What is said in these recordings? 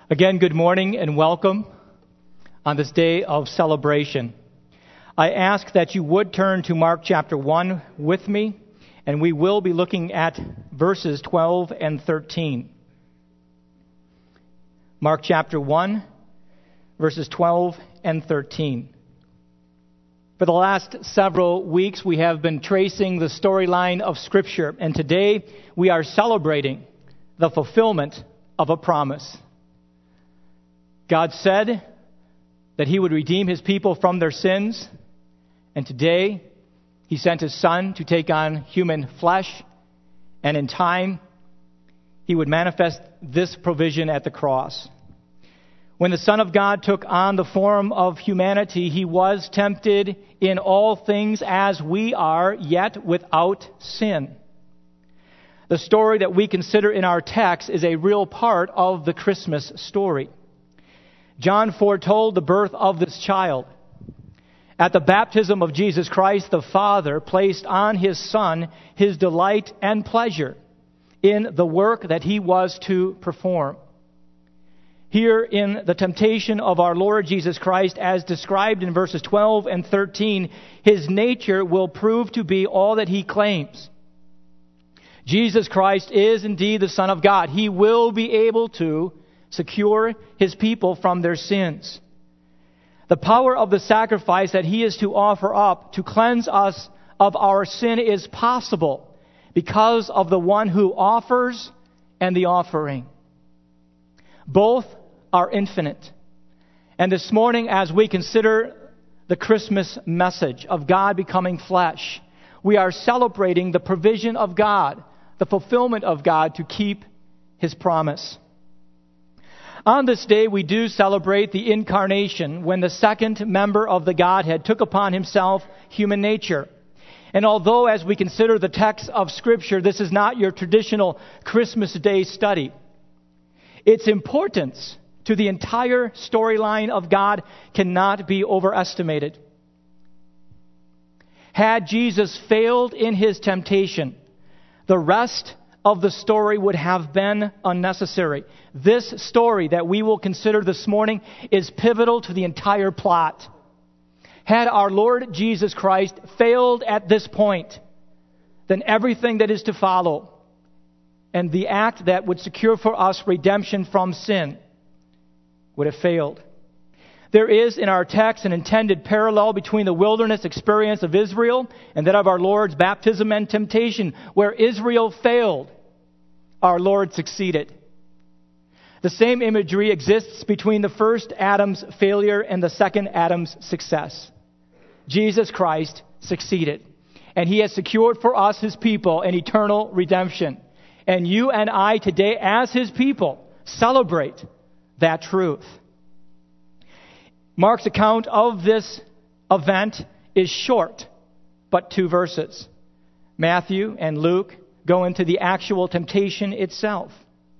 Again, good morning and welcome on this day of celebration. I ask that you would turn to Mark chapter 1 with me, and we will be looking at verses 12 and 13. Mark chapter 1, verses 12 and 13. For the last several weeks, we have been tracing the storyline of Scripture, and today we are celebrating the fulfillment of a promise. God said that He would redeem His people from their sins, and today He sent His Son to take on human flesh, and in time He would manifest this provision at the cross. When the Son of God took on the form of humanity, He was tempted in all things as we are, yet without sin. The story that we consider in our text is a real part of the Christmas story. John foretold the birth of this child. At the baptism of Jesus Christ, the Father placed on His Son His delight and pleasure in the work that He was to perform. Here in the temptation of our Lord Jesus Christ, as described in verses 12 and 13, His nature will prove to be all that He claims. Jesus Christ is indeed the Son of God. He will be able to secure His people from their sins. The power of the sacrifice that He is to offer up to cleanse us of our sin is possible because of the one who offers and the offering. Both are infinite. And this morning, as we consider the Christmas message of God becoming flesh, we are celebrating the provision of God, the fulfillment of God to keep His promise. On this day, we do celebrate the incarnation when the second member of the Godhead took upon Himself human nature. And although, as we consider the text of Scripture, this is not your traditional Christmas Day study, its importance to the entire storyline of God cannot be overestimated. Had Jesus failed in His temptation, the rest of the story would have been unnecessary. This story that we will consider this morning is pivotal to the entire plot. Had our Lord Jesus Christ failed at this point, then everything that is to follow and the act that would secure for us redemption from sin would have failed. There is in our text an intended parallel between the wilderness experience of Israel and that of our Lord's baptism and temptation. Where Israel failed, our Lord succeeded. The same imagery exists between the first Adam's failure and the second Adam's success. Jesus Christ succeeded, and He has secured for us, His people, an eternal redemption. And you and I today, as His people, celebrate that truth. Mark's account of this event is short, but 2 verses. Matthew and Luke go into the actual temptation itself.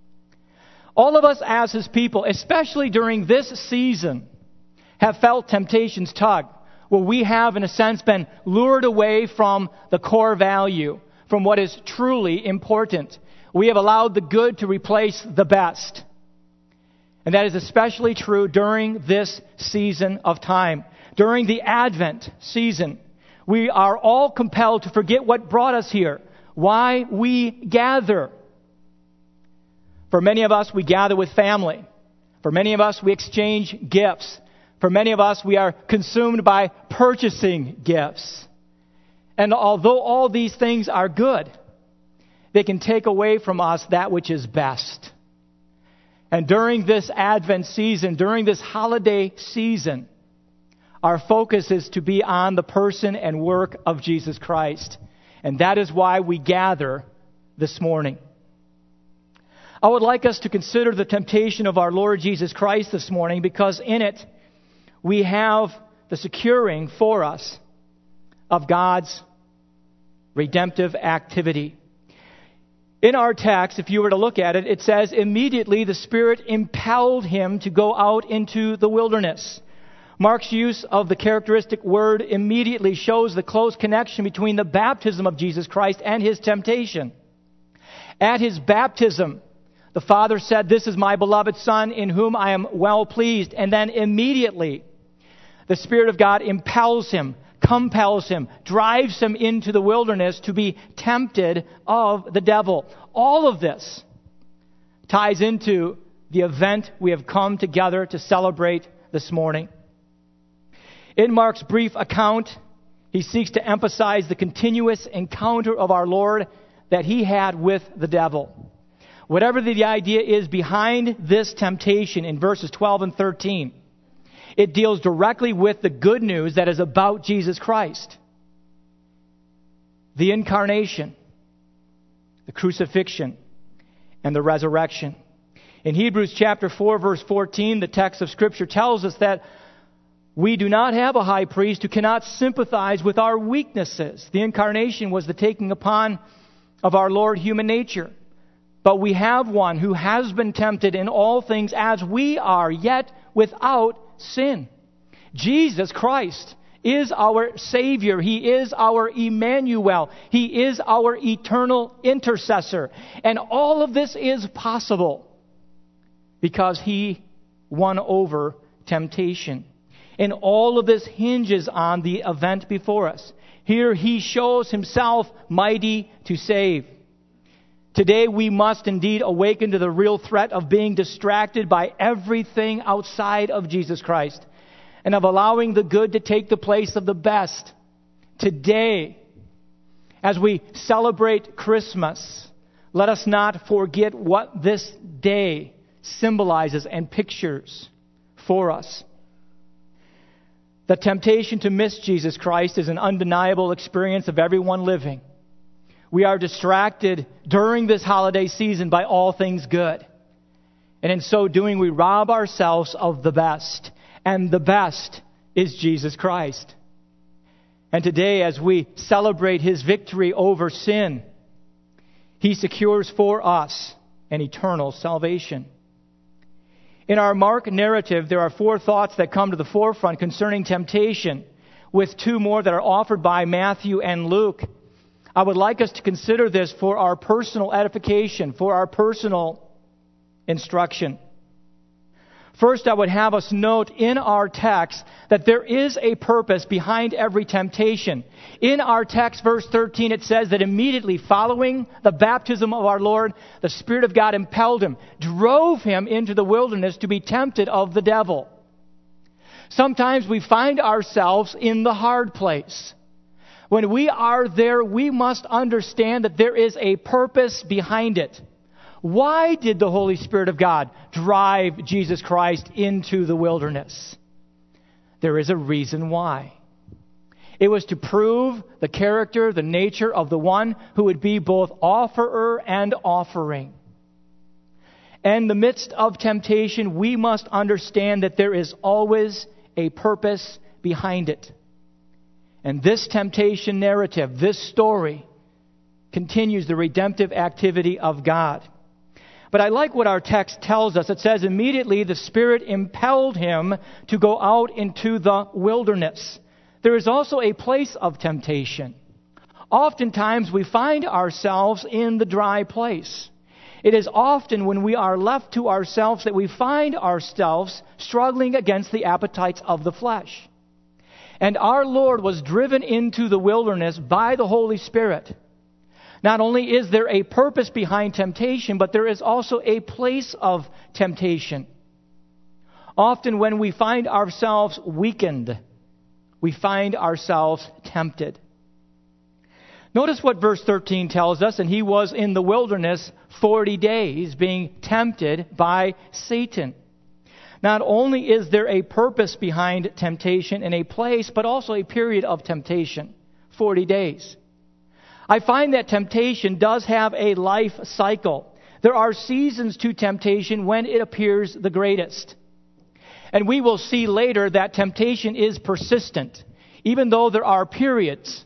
All of us as His people, especially during this season, have felt temptations tug, where we have, in a sense, been lured away from the core value, from what is truly important. We have allowed the good to replace the best. And that is especially true during this season of time. During the Advent season, we are all compelled to forget what brought us here, why we gather. For many of us, we gather with family. For many of us, we exchange gifts. For many of us, we are consumed by purchasing gifts. And although all these things are good, they can take away from us that which is best. And during this Advent season, during this holiday season, our focus is to be on the person and work of Jesus Christ. And that is why we gather this morning. I would like us to consider the temptation of our Lord Jesus Christ this morning, because in it we have the securing for us of God's redemptive activity. In our text, if you were to look at it, it says, immediately the Spirit impelled Him to go out into the wilderness. Mark's use of the characteristic word immediately shows the close connection between the baptism of Jesus Christ and His temptation. At His baptism, the The Father said, "This is my beloved Son in whom I am well pleased." And then immediately, the Spirit of God impels him, compels him, drives him into the wilderness to be tempted of the devil. All of this ties into the event we have come together to celebrate this morning. In Mark's brief account, he seeks to emphasize the continuous encounter of our Lord that he had with the devil. Whatever the idea is behind this temptation in verses 12 and 13, it deals directly with the good news that is about Jesus Christ. The incarnation, the crucifixion, and the resurrection. In Hebrews chapter 4, verse 14, the text of Scripture tells us that we do not have a high priest who cannot sympathize with our weaknesses. The incarnation was the taking upon of our Lord human nature. But we have one who has been tempted in all things as we are, yet without sin. Jesus Christ is our Savior. He is our Emmanuel. He is our eternal intercessor. And all of this is possible because He won over temptation. And all of this hinges on the event before us. Here He shows Himself mighty to save. Today we must indeed awaken to the real threat of being distracted by everything outside of Jesus Christ and of allowing the good to take the place of the best. Today, as we celebrate Christmas, let us not forget what this day symbolizes and pictures for us. The temptation to miss Jesus Christ is an undeniable experience of everyone living. We are distracted during this holiday season by all things good. And in so doing, we rob ourselves of the best. And the best is Jesus Christ. And today, as we celebrate His victory over sin, He secures for us an eternal salvation. In our Mark narrative, there are 4 thoughts that come to the forefront concerning temptation, with 2 more that are offered by Matthew and Luke. I would like us to consider this for our personal edification, for our personal instruction. First, I would have us note in our text that there is a purpose behind every temptation. In our text, verse 13, it says that immediately following the baptism of our Lord, the Spirit of God impelled Him, drove Him into the wilderness to be tempted of the devil. Sometimes we find ourselves in the hard place. When we are there, we must understand that there is a purpose behind it. Why did the Holy Spirit of God drive Jesus Christ into the wilderness? There is a reason why. It was to prove the character, the nature of the one who would be both offerer and offering. And in the midst of temptation, we must understand that there is always a purpose behind it. And this temptation narrative, this story, continues the redemptive activity of God. But I like what our text tells us. It says, immediately the Spirit impelled Him to go out into the wilderness. There is also a place of temptation. Oftentimes we find ourselves in the dry place. It is often when we are left to ourselves that we find ourselves struggling against the appetites of the flesh. And our Lord was driven into the wilderness by the Holy Spirit. Not only is there a purpose behind temptation, but there is also a place of temptation. Often when we find ourselves weakened, we find ourselves tempted. Notice what verse 13 tells us, and He was in the wilderness 40 days being tempted by Satan. Not only is there a purpose behind temptation and a place, but also a period of temptation, 40 days. I find that temptation does have a life cycle. There are seasons to temptation when it appears the greatest. And we will see later that temptation is persistent. Even though there are periods,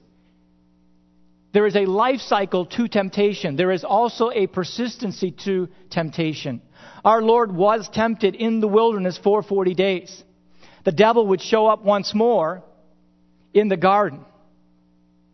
there is a life cycle to temptation. There is also a persistency to temptation. Our Lord was tempted in the wilderness for 40 days. The devil would show up once more in the garden.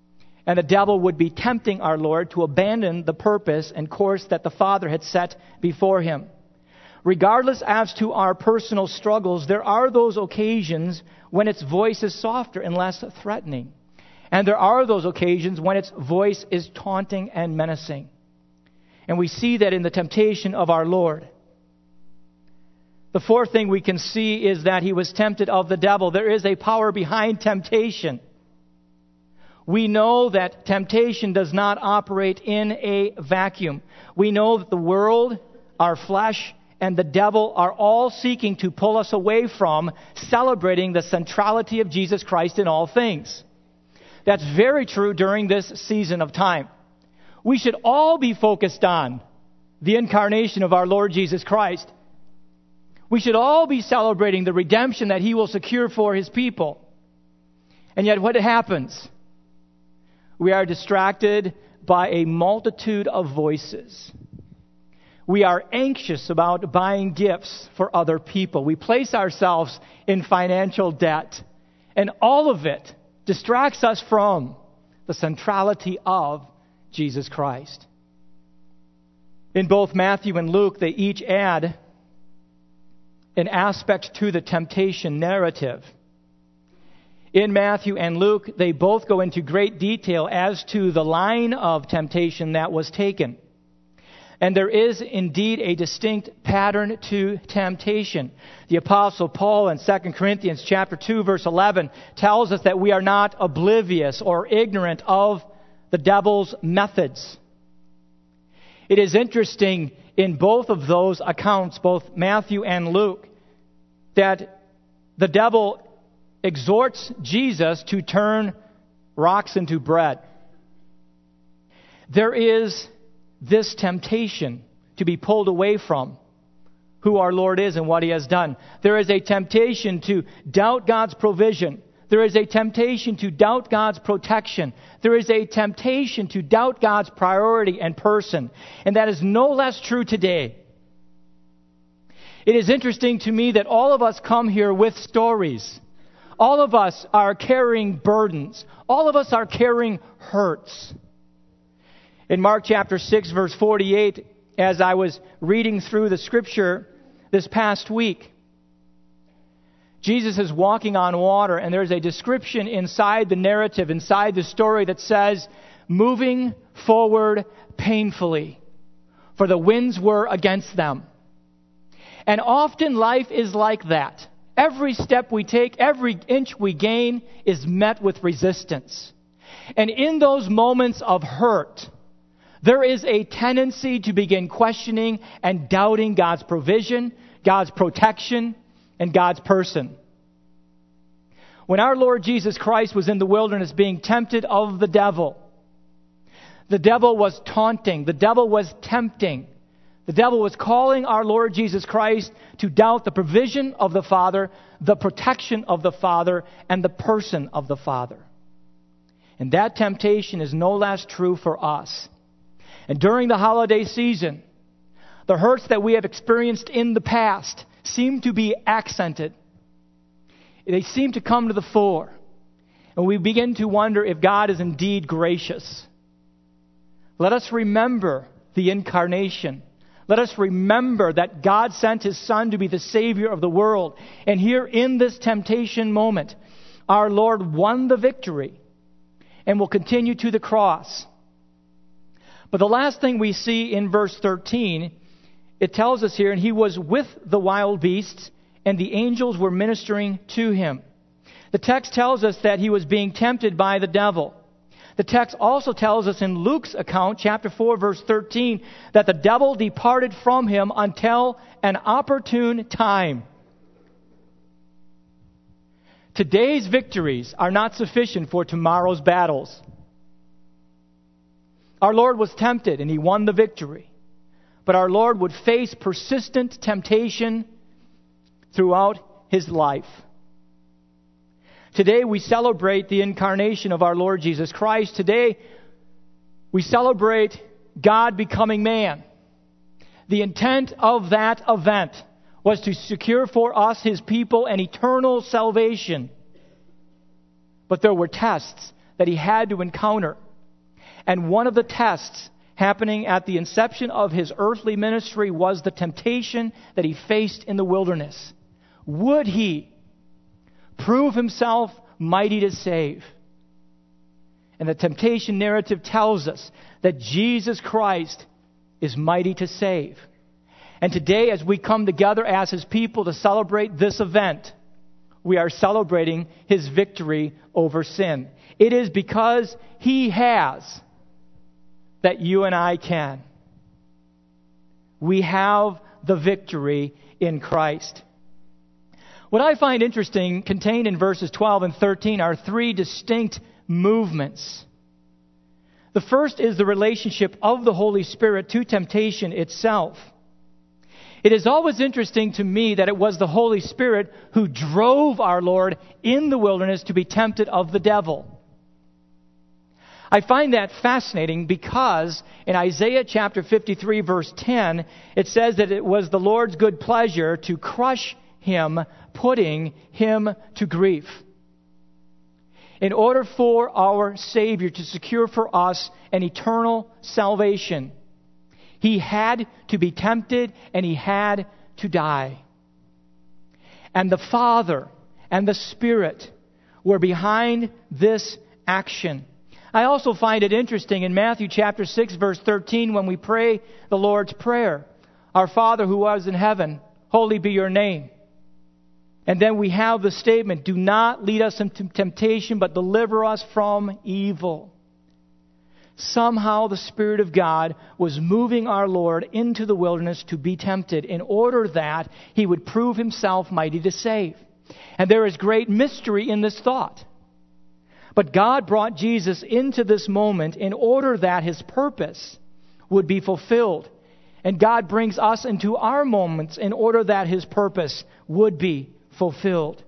And the devil would be tempting our Lord to abandon the purpose and course that the Father had set before him. Regardless as to our personal struggles, there are those occasions when its voice is softer and less threatening. And there are those occasions when its voice is taunting and menacing. And we see that in the temptation of our Lord. The fourth thing we can see is that he was tempted of the devil. There is a power behind temptation. We know that temptation does not operate in a vacuum. We know that the world, our flesh, and the devil are all seeking to pull us away from celebrating the centrality of Jesus Christ in all things. That's very true during this season of time. We should all be focused on the incarnation of our Lord Jesus Christ. We should all be celebrating the redemption that he will secure for his people. And yet what happens? We are distracted by a multitude of voices. We are anxious about buying gifts for other people. We place ourselves in financial debt. And all of it distracts us from the centrality of Jesus Christ. In both Matthew and Luke, they each add an aspect to the temptation narrative. In Matthew and Luke, they both go into great detail as to the line of temptation that was taken. And there is indeed a distinct pattern to temptation. The Apostle Paul in 2 Corinthians chapter 2, verse 11 tells us that we are not oblivious or ignorant of the devil's methods. It is interesting in both of those accounts, both Matthew and Luke, that the devil exhorts Jesus to turn rocks into bread. There is this temptation to be pulled away from who our Lord is and what he has done. There is a temptation to doubt God's provision. There is a temptation to doubt God's protection. There is a temptation to doubt God's priority and person. And that is no less true today. It is interesting to me that all of us come here with stories. All of us are carrying burdens. All of us are carrying hurts. In Mark chapter 6, verse 48, as I was reading through the scripture this past week, Jesus is walking on water, and there's a description inside the narrative, inside the story that says, moving forward painfully, for the winds were against them. And often life is like that. Every step we take, every inch we gain is met with resistance. And in those moments of hurt, there is a tendency to begin questioning and doubting God's provision, God's protection, and God's person. When our Lord Jesus Christ was in the wilderness being tempted of the devil was taunting, the devil was tempting. The devil was calling our Lord Jesus Christ to doubt the provision of the Father, the protection of the Father, and the person of the Father. And that temptation is no less true for us. And during the holiday season, the hurts that we have experienced in the past seem to be accented. They seem to come to the fore. And we begin to wonder if God is indeed gracious. Let us remember the incarnation. Let us remember that God sent his Son to be the Savior of the world. And here in this temptation moment, our Lord won the victory and will continue to the cross. But the last thing we see in verse 13, it tells us here, and he was with the wild beasts, and the angels were ministering to him. The text tells us that he was being tempted by the devil. The text also tells us in Luke's account, chapter 4, verse 13, that the devil departed from him until an opportune time. Today's victories are not sufficient for tomorrow's battles. Our Lord was tempted and he won the victory. But our Lord would face persistent temptation throughout his life. Today we celebrate the incarnation of our Lord Jesus Christ. Today we celebrate God becoming man. The intent of that event was to secure for us, his people, an eternal salvation. But there were tests that he had to encounter. And one of the tests happening at the inception of his earthly ministry was the temptation that he faced in the wilderness. Would he prove himself mighty to save? And the temptation narrative tells us that Jesus Christ is mighty to save. And today, as we come together as His people to celebrate this event, we are celebrating His victory over sin. It is because He has that you and I can. We have the victory in Christ. What I find interesting, contained in verses 12 and 13, are three distinct movements. The first is the relationship of the Holy Spirit to temptation itself. It is always interesting to me that it was the Holy Spirit who drove our Lord in the wilderness to be tempted of the devil. I find that fascinating because in Isaiah chapter 53 verse 10, it says that it was the Lord's good pleasure to crush him, putting him to grief. In order for our Savior to secure for us an eternal salvation, He had to be tempted and He had to die. And the Father and the Spirit were behind this action. I also find it interesting in Matthew chapter 6 verse 13 when we pray the Lord's Prayer. Our Father who art in heaven, holy be your name. And then we have the statement, do not lead us into temptation, but deliver us from evil. Somehow the Spirit of God was moving our Lord into the wilderness to be tempted in order that He would prove Himself mighty to save. And there is great mystery in this thought. But God brought Jesus into this moment in order that His purpose would be fulfilled. And God brings us into our moments in order that His purpose would be fulfilled.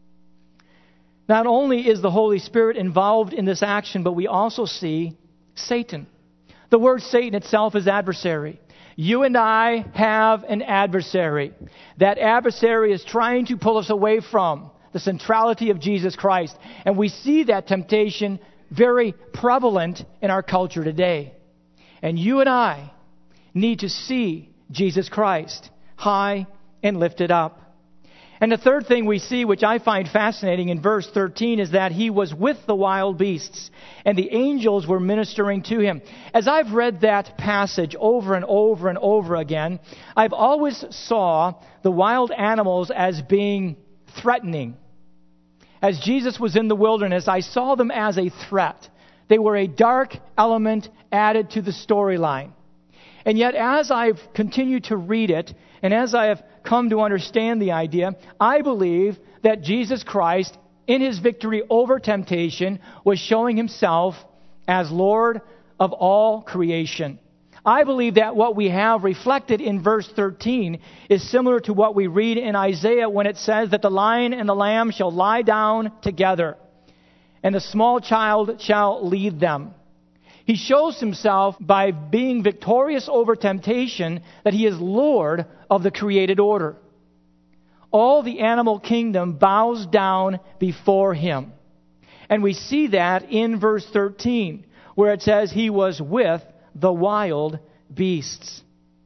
Not only is the Holy Spirit involved in this action, but we also see Satan. The word Satan itself is adversary. You and I have an adversary. That adversary is trying to pull us away from the centrality of Jesus Christ. And we see that temptation very prevalent in our culture today. And you and I need to see Jesus Christ high and lifted up. And the third thing we see, which I find fascinating in verse 13, is that He was with the wild beasts, and the angels were ministering to Him. As I've read that passage over and over and over again, I've always saw the wild animals as being threatening. As Jesus was in the wilderness, I saw them as a threat. They were a dark element added to the storyline. And yet, as I've continued to read it, and as I have come to understand the idea, I believe that Jesus Christ, in His victory over temptation, was showing Himself as Lord of all creation. I believe that what we have reflected in verse 13 is similar to what we read in Isaiah when it says that the lion and the lamb shall lie down together, and the small child shall lead them. He shows Himself by being victorious over temptation that He is Lord of the created order. All the animal kingdom bows down before Him. And we see that in verse 13, where it says He was with the wild beasts.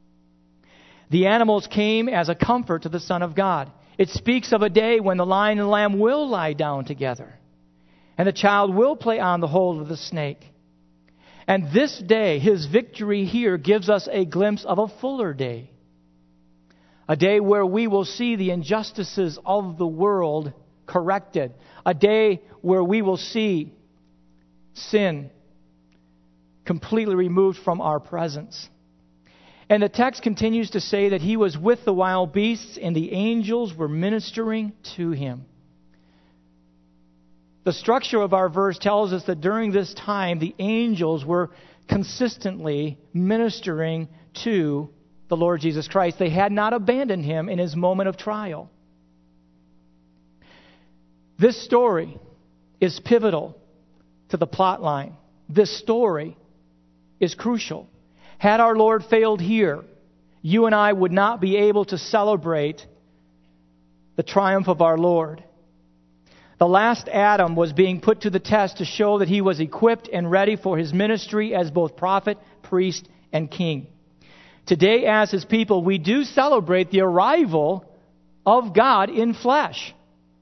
The animals came as a comfort to the Son of God. It speaks of a day when the lion and the lamb will lie down together, and the child will play on the hold of the snake. And this day, His victory here gives us a glimpse of a fuller day. A day where we will see the injustices of the world corrected. A day where we will see sin completely removed from our presence. And the text continues to say that He was with the wild beasts and the angels were ministering to Him. The structure of our verse tells us that during this time, the angels were consistently ministering to the Lord Jesus Christ. They had not abandoned Him in His moment of trial. This story is pivotal to the plot line. This story is crucial. Had our Lord failed here, you and I would not be able to celebrate the triumph of our Lord. The last Adam was being put to the test to show that he was equipped and ready for his ministry as both prophet, priest, and king. Today, as his people, we do celebrate the arrival of God in flesh.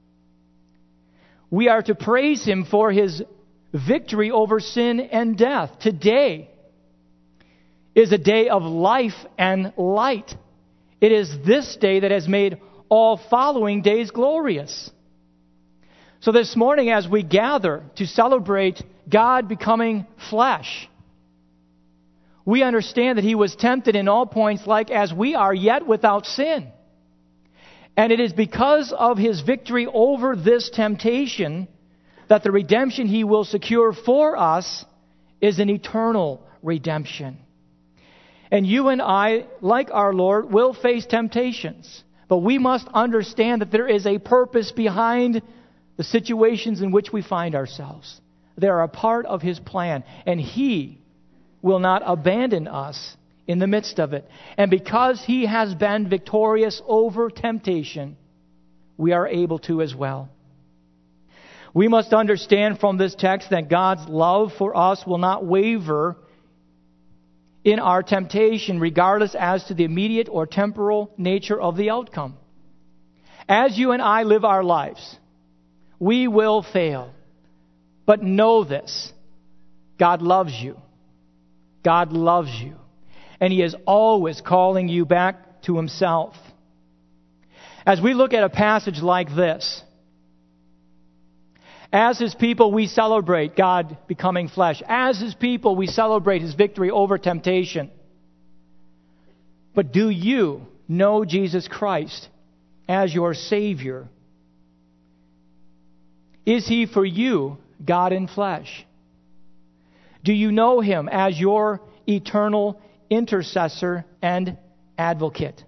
We are to praise him for his victory over sin and death. Today is a day of life and light. It is this day that has made all following days glorious. So this morning, as we gather to celebrate God becoming flesh, we understand that he was tempted in all points like as we are, yet without sin. And it is because of his victory over this temptation that the redemption he will secure for us is an eternal redemption. And you and I, like our Lord, will face temptations. But we must understand that there is a purpose behind the situations in which we find ourselves. They are a part of his plan. And he will not abandon us in the midst of it. And because he has been victorious over temptation, we are able to as well. We must understand from this text that God's love for us will not waver in our temptation, regardless as to the immediate or temporal nature of the outcome. As you and I live our lives, we will fail. But know this: God loves you. God loves you. And he is always calling you back to himself. As we look at a passage like this, as his people, we celebrate God becoming flesh. As his people, we celebrate his victory over temptation. But do you know Jesus Christ as your Savior? Is he for you God in flesh? Do you know him as your eternal intercessor and advocate?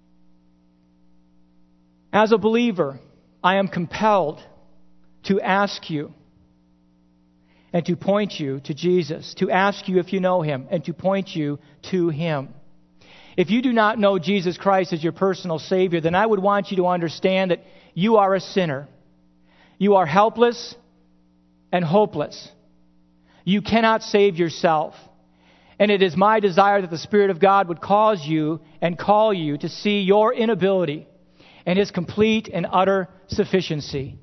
As a believer, I am compelled to ask you and to point you to Jesus, to ask you if you know him and to point you to him. If you do not know Jesus Christ as your personal Savior, then I would want you to understand that you are a sinner. You are helpless and hopeless. You cannot save yourself. And it is my desire that the Spirit of God would cause you and call you to see your inability and his complete and utter sufficiency.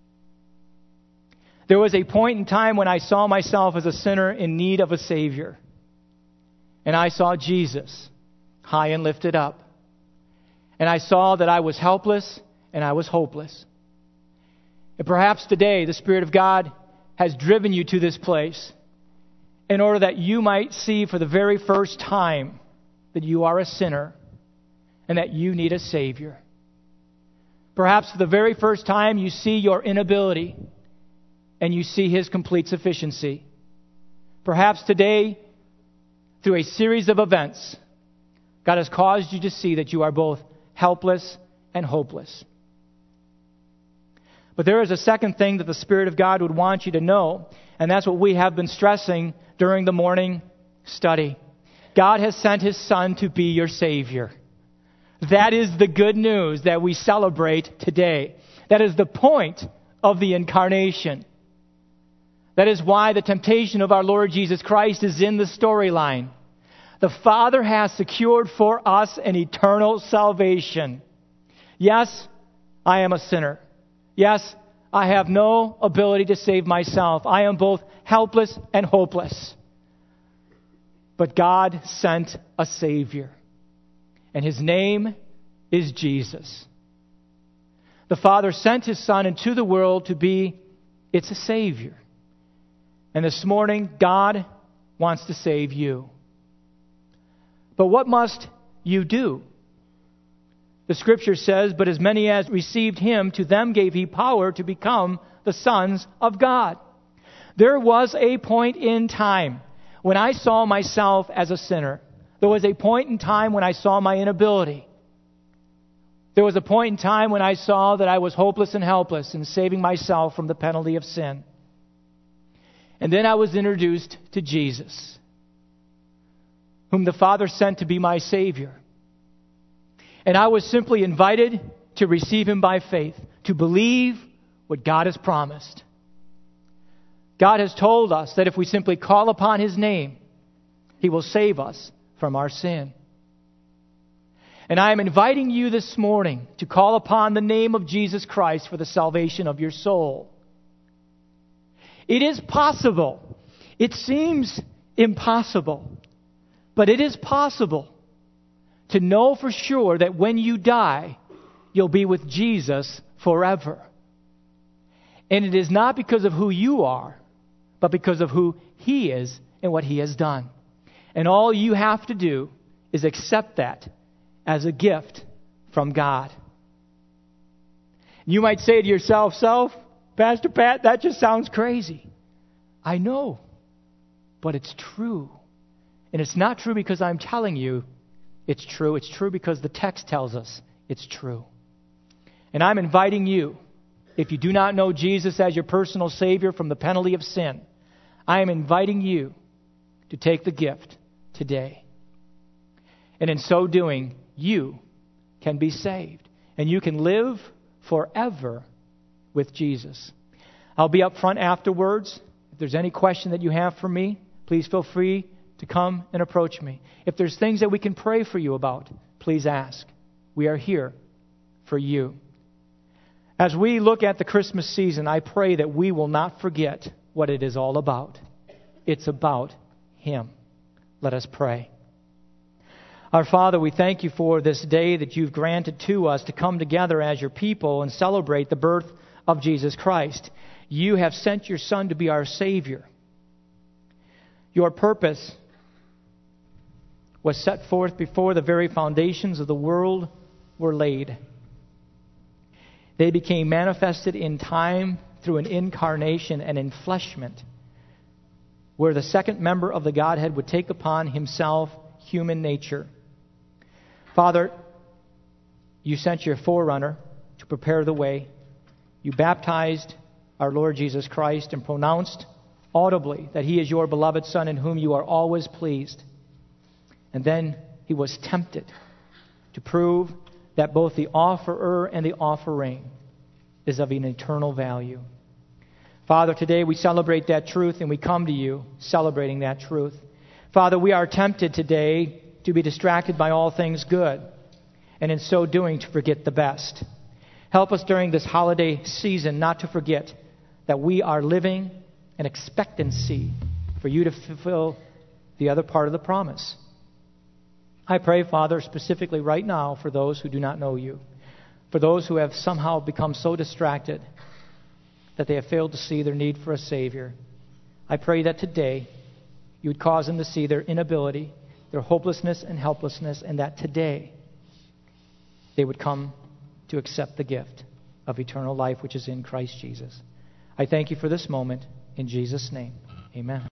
There was a point in time when I saw myself as a sinner in need of a Savior. And I saw Jesus high and lifted up. And I saw that I was helpless and I was hopeless. And perhaps today the Spirit of God has driven you to this place in order that you might see for the very first time that you are a sinner and that you need a Savior. Perhaps for the very first time you see your inability and you see his complete sufficiency. Perhaps today, through a series of events, God has caused you to see that you are both helpless and hopeless. But there is a second thing that the Spirit of God would want you to know, and that's what we have been stressing during the morning study. God has sent his Son to be your Savior. That is the good news that we celebrate today. That is the point of the incarnation. That is why the temptation of our Lord Jesus Christ is in the storyline. The Father has secured for us an eternal salvation. Yes, I am a sinner. Yes, I have no ability to save myself. I am both helpless and hopeless. But God sent a Savior. And his name is Jesus. The Father sent his Son into the world to be its Savior. And this morning, God wants to save you. But what must you do? The Scripture says, "But as many as received him, to them gave he power to become the sons of God." There was a point in time when I saw myself as a sinner. There was a point in time when I saw my inability. There was a point in time when I saw that I was hopeless and helpless in saving myself from the penalty of sin. And then I was introduced to Jesus, whom the Father sent to be my Savior. And I was simply invited to receive him by faith, to believe what God has promised. God has told us that if we simply call upon His name, He will save us from our sin. And I am inviting you this morning to call upon the name of Jesus Christ for the salvation of your soul. It is possible. It seems impossible, but it is possible to know for sure that when you die, you'll be with Jesus forever. And it is not because of who you are, but because of who He is and what He has done. And all you have to do is accept that as a gift from God. You might say to yourself, Pastor Pat, that just sounds crazy. I know, but it's true. And it's not true because I'm telling you it's true. It's true because the text tells us it's true. And I'm inviting you, if you do not know Jesus as your personal Savior from the penalty of sin, I am inviting you to take the gift today. And in so doing, you can be saved. And you can live forever with Jesus. I'll be up front afterwards. If there's any question that you have for me, please feel free to come and approach me. If there's things that we can pray for you about, please ask. We are here for you. As we look at the Christmas season, I pray that we will not forget what it is all about. It's about Him. Let us pray. Our Father, we thank You for this day that You've granted to us to come together as Your people and celebrate the birth of Jesus Christ. You have sent Your Son to be our Savior. Your purpose was set forth before the very foundations of the world were laid. They became manifested in time through an incarnation and enfleshment, where the second member of the Godhead would take upon Himself human nature. Father, You sent Your forerunner to prepare the way. You baptized our Lord Jesus Christ and pronounced audibly that He is Your beloved Son in whom You are always pleased. And then He was tempted to prove that both the offerer and the offering is of an eternal value. Father, today we celebrate that truth and we come to You celebrating that truth. Father, we are tempted today to be distracted by all things good, and in so doing to forget the best. Help us during this holiday season not to forget that we are living an expectancy for You to fulfill the other part of the promise. I pray, Father, specifically right now for those who do not know You, for those who have somehow become so distracted that they have failed to see their need for a Savior. I pray that today You would cause them to see their inability, their hopelessness and helplessness, and that today they would come to accept the gift of eternal life which is in Christ Jesus. I thank You for this moment. In Jesus' name, amen.